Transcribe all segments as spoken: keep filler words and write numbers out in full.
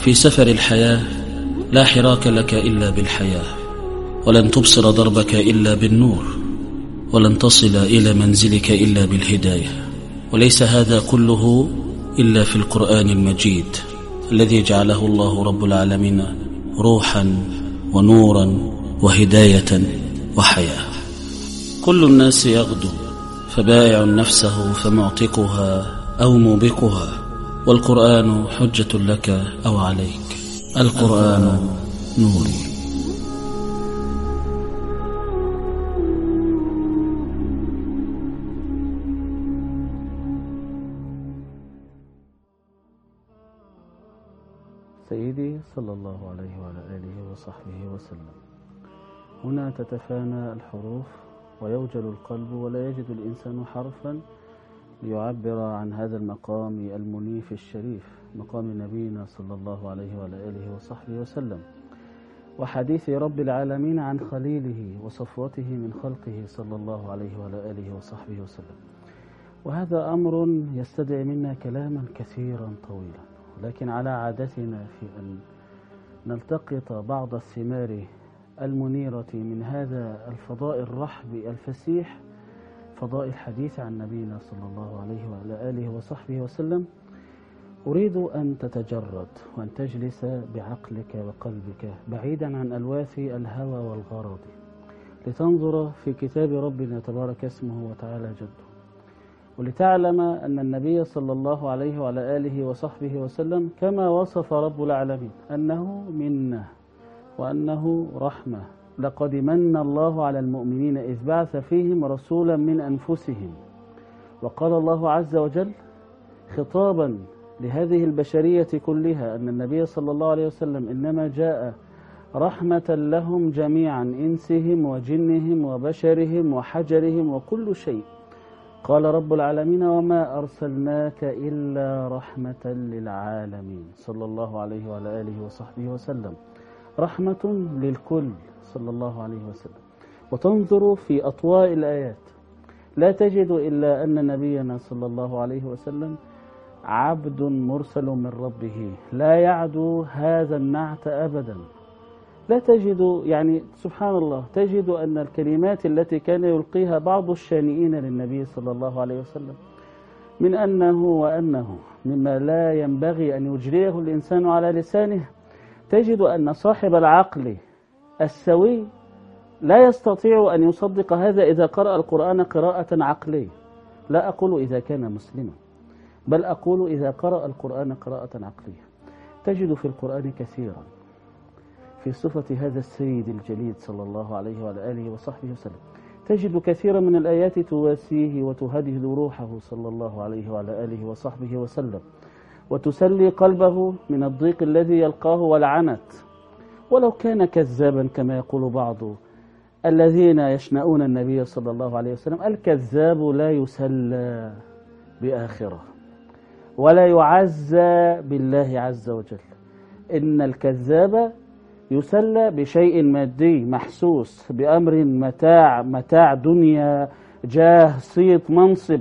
في سفر الحياة لا حراك لك إلا بالحياة، ولن تبصر دربك إلا بالنور، ولن تصل إلى منزلك إلا بالهداية. وليس هذا كله إلا في القرآن المجيد الذي جعله الله رب العالمين روحا ونورا وهداية وحياة. كل الناس يغدو فبائع نفسه فمعتقها أو موبقها، والقرآن حجة لك أو عليك. القرآن نور. سيدي صلى الله عليه وعلى آله وصحبه وسلم. هنا تتفانى الحروف ويوجل القلب، ولا يجد الإنسان حرفا ليعبر عن هذا المقام المنيف الشريف، مقام نبينا صلى الله عليه وعلى آله وصحبه وسلم، وحديث رب العالمين عن خليله وصفوته من خلقه صلى الله عليه وعلى آله وصحبه وسلم. وهذا أمر يستدعي منا كلاما كثيرا طويلا، لكن على عادتنا في أن نلتقط بعض الثمار المنيرة من هذا الفضاء الرحب الفسيح، فضاء الحديث عن نبينا صلى الله عليه وعلى آله وصحبه وسلم. أريد أن تتجرد وأن تجلس بعقلك وقلبك بعيدا عن ألواث الهوى والغرض، لتنظر في كتاب ربنا تبارك اسمه وتعالى جده، ولتعلم أن النبي صلى الله عليه وعلى آله وصحبه وسلم كما وصف رب العالمين أنه منة وأنه رحمة. لقد من الله على المؤمنين إذ بعث فيهم رسولا من أنفسهم. وقال الله عز وجل خطابا لهذه البشرية كلها أن النبي صلى الله عليه وسلم إنما جاء رحمة لهم جميعا، إنسهم وجنهم وبشرهم وحجرهم وكل شيء. قال رب العالمين وما أرسلناك إلا رحمة للعالمين صلى الله عليه وعلى آله وصحبه وسلم، رحمة للكل صلى الله عليه وسلم. وتنظر في أطواء الآيات لا تجد إلا أن نبينا صلى الله عليه وسلم عبد مرسل من ربه، لا يعدو هذا النعت أبدا. لا تجد، يعني سبحان الله، تجد أن الكلمات التي كان يلقيها بعض الشانئين للنبي صلى الله عليه وسلم من أنه وأنه مما لا ينبغي أن يجريه الإنسان على لسانه، تجد أن صاحب العقل السوي لا يستطيع أن يصدق هذا إذا قرأ القرآن قراءة عقلية. لا أقول إذا كان مسلما، بل أقول إذا قرأ القرآن قراءة عقلية. تجد في القرآن كثيرا في صفة هذا السيد الجليل صلى الله عليه وعلى آله وصحبه وسلم، تجد كثيرا من الآيات تواسيه وتهدهد روحه صلى الله عليه وعلى آله وصحبه وسلم، وتسلي قلبه من الضيق الذي يلقاه والعنت. ولو كان كذابا كما يقول بعض الذين يشنؤون النبي صلى الله عليه وسلم، الكذاب لا يسلى بآخرة ولا يعزى بالله عز وجل. إن الكذاب يسلى بشيء مادي محسوس، بأمر متاع متاع دنيا، جاه، صيت، منصب.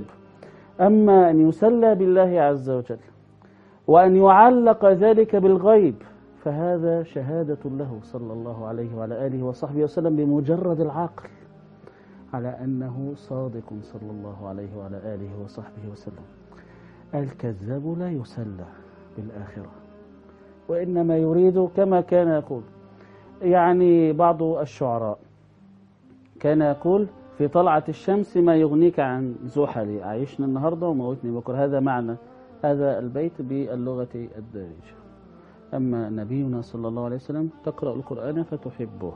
أما أن يسلى بالله عز وجل وأن يعلق ذلك بالغيب فهذا شهادة له صلى الله عليه وعلى آله وصحبه وسلم بمجرد العقل على أنه صادق صلى الله عليه وعلى آله وصحبه وسلم. الكذاب لا يسلى بالآخرة، وإنما يريد كما كان يقول يعني بعض الشعراء، كان يقول في طلعة الشمس ما يغنيك عن زحل، عايشنا النهاردة وموتني بكرة. هذا معنى هذا البيت باللغة الدارجة. أما نبينا صلى الله عليه وسلم تقرأ القرآن فتحبه.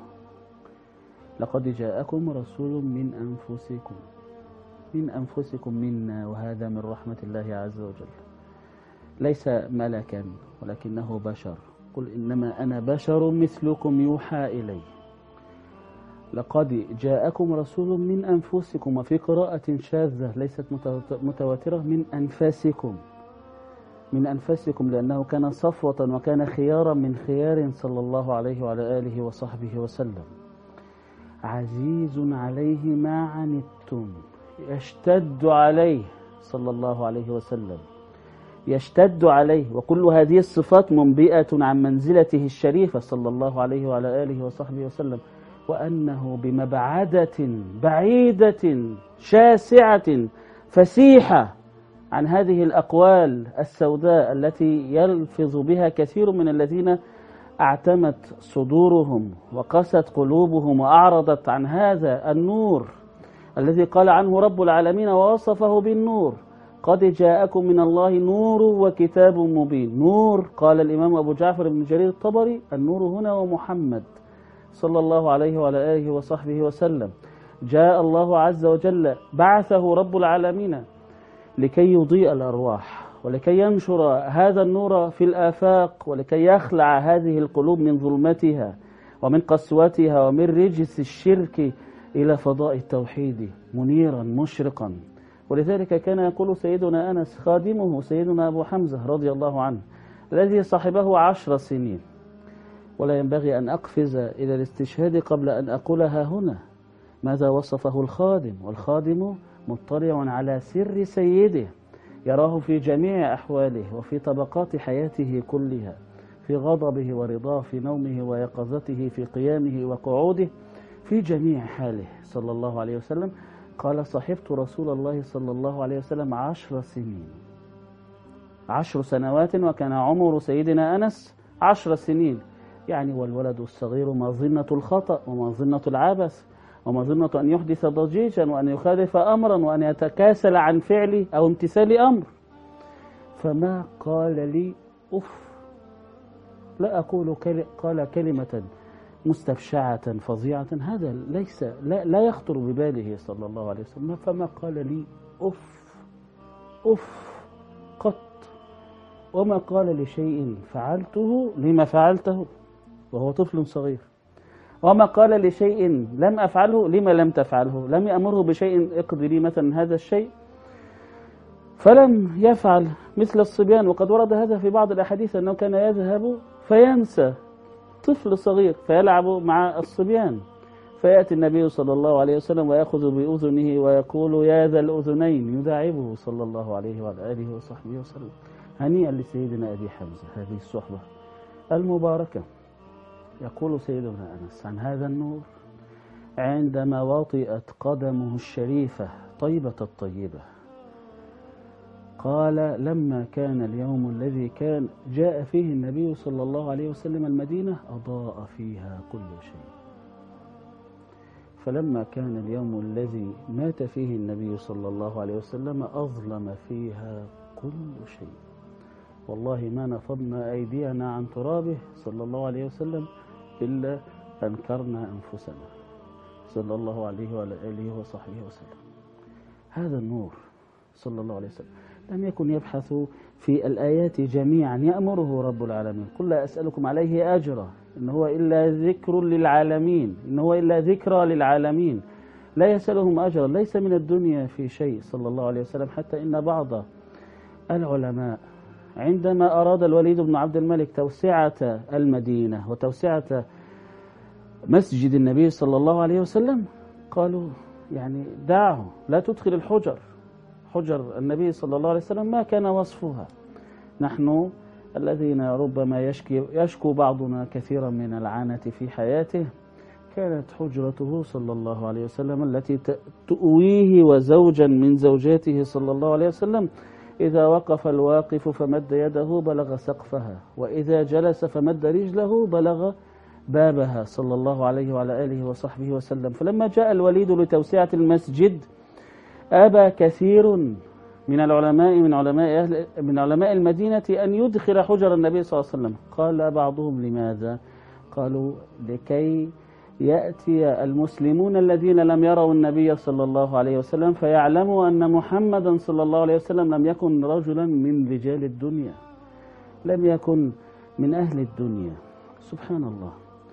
لقد جاءكم رسول من أنفسكم، من أنفسكم منا، وهذا من رحمة الله عز وجل. ليس ملكا ولكنه بشر. قل إنما أنا بشر مثلكم يوحى إلي. لقد جاءكم رسول من أنفسكم، وفي قراءة شاذة ليست متواترة من أنفاسكم، من أنفسكم، لأنه كان صفوة وكان خيارا من خيار صلى الله عليه وعلى آله وصحبه وسلم. عزيز عليه ما عنتم، يشتد عليه صلى الله عليه وسلم، يشتد عليه، وكل هذه الصفات منبئة عن منزلته الشريفة صلى الله عليه وعلى آله وصحبه وسلم، وأنه بمبعدة بعيدة شاسعة فسيحة عن هذه الأقوال السوداء التي يلفظ بها كثير من الذين اعتمت صدورهم وقست قلوبهم وأعرضت عن هذا النور الذي قال عنه رب العالمين ووصفه بالنور: قد جاءكم من الله نور وكتاب مبين. نور، قال الإمام أبو جعفر بن جرير الطبري: النور هنا ومحمد صلى الله عليه وعلى آله وصحبه وسلم. جاء الله عز وجل بعثه رب العالمين لكي يضيء الأرواح، ولكي ينشر هذا النور في الآفاق، ولكي يخلع هذه القلوب من ظلمتها ومن قسوتها ومن رجس الشرك إلى فضاء التوحيد منيرا مشرقا. ولذلك كان يقول سيدنا أنس خادمه سيدنا أبو حمزة رضي الله عنه الذي صاحبه عشر سنين: ولا ينبغي أن أقفز إلى الاستشهاد قبل أن أقولها هنا. ماذا وصفه الخادم؟ والخادم مطلع على سر سيده، يراه في جميع أحواله وفي طبقات حياته كلها، في غضبه ورضاه، في نومه ويقظته، في قيامه وقعوده، في جميع حاله صلى الله عليه وسلم. قال: صحبت رسول الله صلى الله عليه وسلم عشر سنين، عشر سنوات، وكان عمر سيدنا أنس عشر سنين. يعني والولد الصغير مظنة الخطأ ومظنة العبث ومظنة أن يحدث ضجيجا وأن يخالف أمرا وأن يتكاسل عن فعل أو امتثال أمر. فما قال لي أف، لا أقول قال كلمة مستبشعة فظيعة، هذا ليس لا, لا يخطر بباله صلى الله عليه وسلم. فما قال لي أف أف قط، وما قال لشيء فعلته لما فعلته وهو طفل صغير، وما قال لشيء لم أفعله لما لم تفعله. لم يأمره بشيء اقض لي مثلا هذا الشيء فلم يفعل مثل الصبيان. وقد ورد هذا في بعض الأحاديث أنه كان يذهب فينسى، طفل صغير، فيلعب مع الصبيان، فيأتي النبي صلى الله عليه وسلم ويأخذ بأذنه ويقول: يا ذا الأذنين، يداعبه صلى الله عليه وعلى آله وصحبه وسلم. هنيئا لسيدنا أبي حمزة هذه الصحبة المباركة. يقول سيدنا أنس عن هذا النور: عندما وطئت قدمه الشريفة طيبة الطيبة، قال: لما كان اليوم الذي كان جاء فيه النبي صلى الله عليه وسلم المدينة أضاء فيها كل شيء، فلما كان اليوم الذي مات فيه النبي صلى الله عليه وسلم أظلم فيها كل شيء. والله ما نفضنا أيدينا عن ترابه صلى الله عليه وسلم إلا أنكرنا أنفسنا صلى الله عليه وعلى آله وصحبه وسلم. هذا النور صلى الله عليه وسلم لم يكن يبحث في الآيات جميعا يأمره رب العالمين: قل لا أسألكم عليه أجرا إن هو إلا ذكر للعالمين، إن هو إلا ذكرى للعالمين، لا يسألهم أجرا، ليس من الدنيا في شيء صلى الله عليه وسلم. حتى إن بعض العلماء عندما أراد الوليد بن عبد الملك توسعة المدينة وتوسعة مسجد النبي صلى الله عليه وسلم قالوا: يعني دعه، لا تدخل الحجر، حجر النبي صلى الله عليه وسلم ما كان وصفها. نحن الذين ربما يشكي يشكو بعضنا كثيرا من العنة في حياته، كانت حجرته صلى الله عليه وسلم التي تؤويه وزوجا من زوجاته صلى الله عليه وسلم إذا وقف الواقف فمد يده بلغ سقفها، وإذا جلس فمد رجله بلغ بابها صلى الله عليه وعلى آله وصحبه وسلم. فلما جاء الوليد لتوسعة المسجد أبى كثير من العلماء من علماء أهل من علماء المدينة أن يدخل حجر النبي صلى الله عليه وسلم. قال بعضهم: لماذا؟ قالوا: لكي يأتي المسلمون الذين لم يروا النبي صلى الله عليه وسلم فيعلموا أن محمدا صلى الله عليه وسلم لم يكن رجلا من رجال الدنيا، لم يكن من أهل الدنيا. سبحان الله،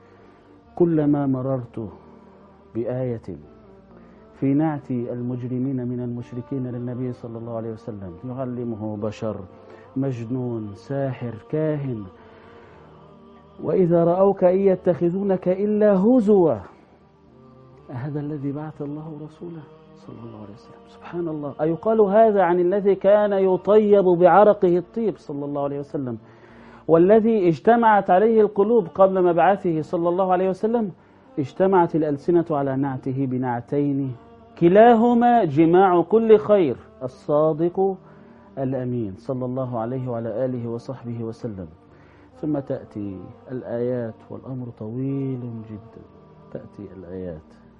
كلما مررت بآية في نعت المجرمين من المشركين للنبي صلى الله عليه وسلم، يعلمه بشر، مجنون، ساحر، كاهن، وإذا رأوك إن يتخذونك إلا هزوا، هذا الذي بعث الله رسوله صلى الله عليه وسلم؟ سبحان الله. أيقال هذا عن الذي كان يطيب بعرقه الطيب صلى الله عليه وسلم، والذي اجتمعت عليه القلوب قبل مبعثه صلى الله عليه وسلم؟ اجتمعت الألسنة على نعته بنعتين كلاهما جماع كل خير، الصادق الأمين صلى الله عليه وعلى آله وصحبه وسلم. ثم تأتي الآيات، والأمر طويل جدا. تأتي الآيات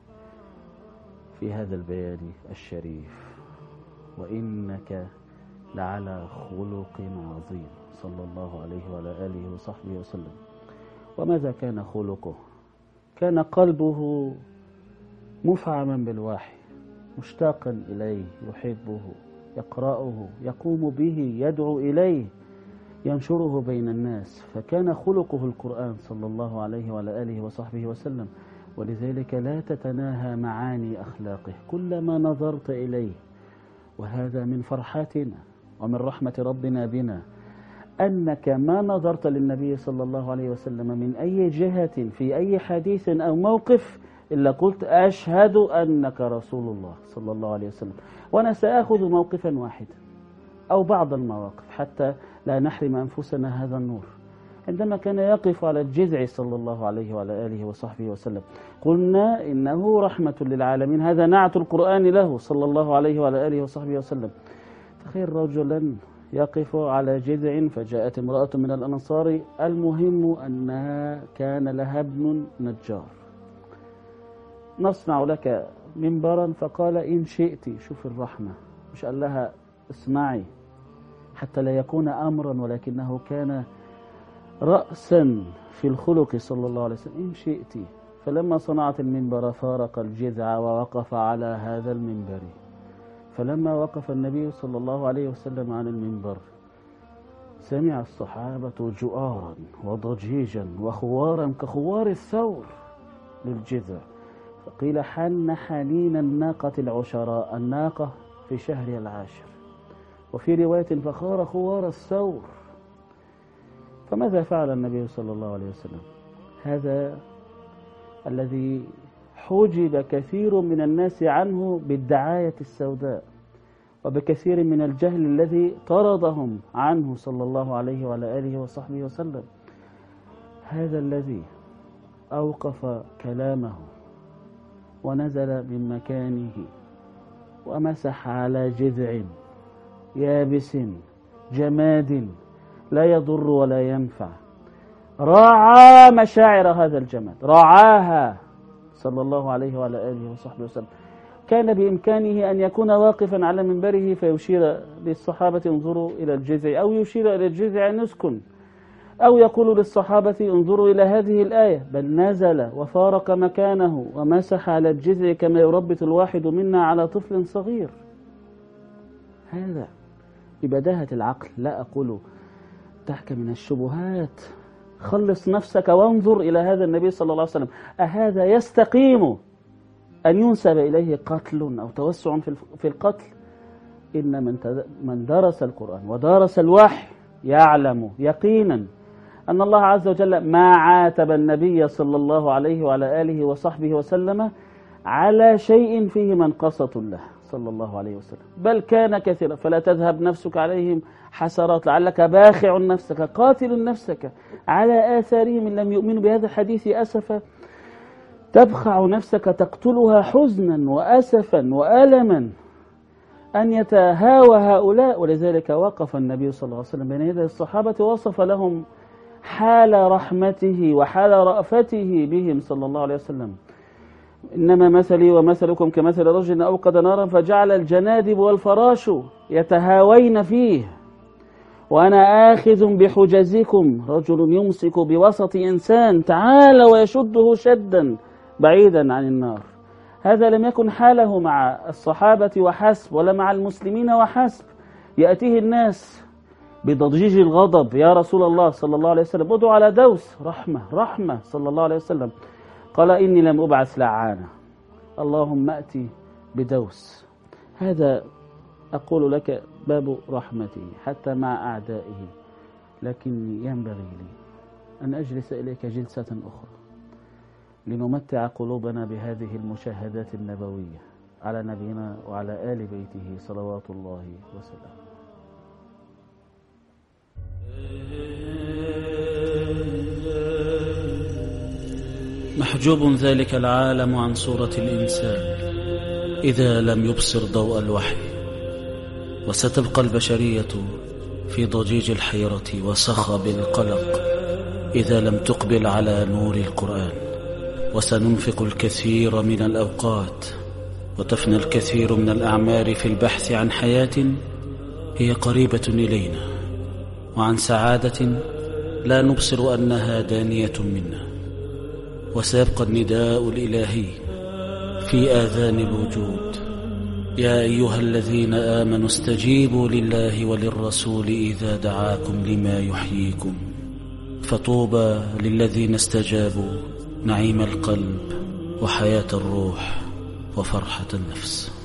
في هذا البيان الشريف: وإنك لعلى خلق عظيم صلى الله عليه وعلى آله وصحبه وسلم. وماذا كان خلقه؟ كان قلبه مفعما بالوحي، مشتاقا إليه، يحبه، يقرأه، يقوم به، يدعو إليه، ينشره بين الناس. فكان خلقه القرآن صلى الله عليه وعلى آله وصحبه وسلم. ولذلك لا تتناهى معاني أخلاقه كلما نظرت إليه. وهذا من فرحتنا ومن رحمة ربنا بنا، أنك ما نظرت للنبي صلى الله عليه وسلم من أي جهة في أي حديث أو موقف إلا قلت أشهد أنك رسول الله صلى الله عليه وسلم. وأنا سأخذ موقفا واحدا أو بعض المواقف حتى لا نحرم أنفسنا هذا النور. عندما كان يقف على الجذع صلى الله عليه وعلى آله وصحبه وسلم، قلنا إنه رحمة للعالمين، هذا نعت القرآن له صلى الله عليه وعلى آله وصحبه وسلم. تخيل رجلا يقف على جذع فجاءت امرأة من الأنصار، المهم أنها كان لها ابن نجار، نصنع لك منبرا، فقال إن شئت. شوف الرحمة، مش قال لها اسمعي حتى لا يكون أمرا، ولكنه كان رأسا في الخلق صلى الله عليه وسلم. إن شئت. فلما صنعت المنبر فارق الجذع ووقف على هذا المنبر. فلما وقف النبي صلى الله عليه وسلم عن المنبر سمع الصحابة جؤارا وضجيجا وخوارا كخوار الثور للجذع. فقيل حن حنين الناقة العشراء، الناقة في شهر العاشر، وفي رواية فخار خوار الثور. فماذا فعل النبي صلى الله عليه وسلم؟ هذا الذي حجب كثير من الناس عنه بالدعاية السوداء وبكثير من الجهل الذي طردهم عنه صلى الله عليه وعلى آله وصحبه وسلم. هذا الذي أوقف كلامه ونزل من مكانه ومسح على جذع يابس جماد لا يضر ولا ينفع، راعى مشاعر هذا الجماد، راعاها صلى الله عليه وعلى آله وصحبه وسلم. كان بإمكانه أن يكون واقفا على منبره فيشير للصحابة انظروا إلى الجذع، أو يشير إلى الجذع نسكن، أو يقول للصحابة انظروا إلى هذه الآية، بل نزل وفارق مكانه ومسح على الجذع كما يربط الواحد منا على طفل صغير. هذا ببداهة العقل، لا أقول تحكى من الشبهات. خلص نفسك وانظر إلى هذا النبي صلى الله عليه وسلم. أهذا يستقيم أن ينسب إليه قتل أو توسع في القتل؟ إن من من درس القرآن ودرس الوحي يعلم يقينا أن الله عز وجل ما عاتب النبي صلى الله عليه وعلى آله وصحبه وسلم على شيء فيه منقصة له صلى الله عليه وسلم، بل كان كثيرا. فلا تذهب نفسك عليهم حسرات، لعلك باخع نفسك قاتل نفسك على آثارهم إن لم يؤمنوا بهذا الحديث أسفا. تبخع نفسك تقتلها حزنا وأسفا وألما أن يتهاوى هؤلاء. ولذلك وقف النبي صلى الله عليه وسلم بين يدي الصحابة وصف لهم حال رحمته وحال رأفته بهم صلى الله عليه وسلم. إنما مثلي ومثلكم كمثل رجل أوقد نارا فجعل الجنادب والفراش يتهاوين فيه وأنا آخذ بحجزكم. رجل يمسك بوسط إنسان تعال ويشده شدا بعيدا عن النار. هذا لم يكن حاله مع الصحابة وحسب ولا مع المسلمين وحسب. يأتيه الناس بضجيج الغضب، يا رسول الله صلى الله عليه وسلم ادعو على دوس، رحمة رحمة صلى الله عليه وسلم. قال إني لم أبعث لعانا، اللهم أتي بدوس. هذا أقول لك باب رحمته حتى مع أعدائه. لكني ينبغي لي أن أجلس إليك جلسة أخرى لنمتع قلوبنا بهذه المشاهدات النبوية على نبينا وعلى آل بيته صلوات الله وسلامه. محجوب ذلك العالم عن صورة الإنسان إذا لم يبصر ضوء الوحي، وستبقى البشرية في ضجيج الحيرة وصخب القلق إذا لم تقبل على نور القرآن. وسننفق الكثير من الأوقات وتفنى الكثير من الأعمار في البحث عن حياة هي قريبة إلينا، وعن سعادة لا نبصر أنها دانية منا. وسيبقى النداء الإلهي في آذان الوجود: يا أيها الذين آمنوا استجيبوا لله وللرسول إذا دعاكم لما يحييكم. فطوبى للذين استجابوا نعيم القلب وحياة الروح وفرحة النفس.